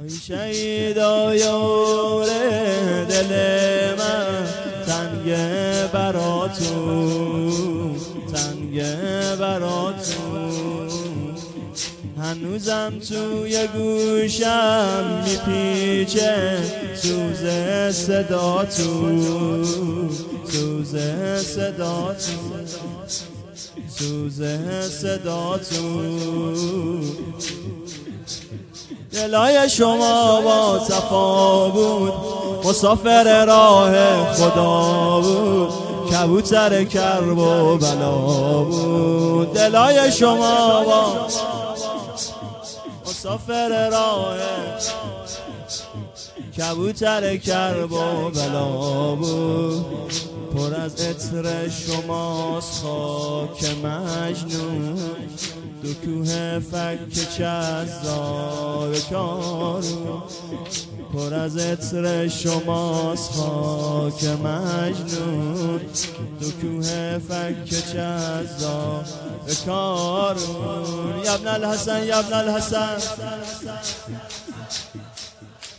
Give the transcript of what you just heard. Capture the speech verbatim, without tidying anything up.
شهیدا یار دل من تنگه براتون، تنگه براتون. هنوزم توی گوشم میپیچه سوز صداتون، سوز صداتون، سوز صداتون. دلای شما با صفا بود، مسافر راه خدا بود، کبوتر کرب و بلا بود. دلای شما با مسافر راه کبوتر کرب و بلا بود. پر از عطر شماست خاک مجنون، دو کوه فک چزار کارون. پر از عطر شماست خاک مجنون، دو کوه فک چزار کارون. یا ابن الحسن، یا ابن الحسن.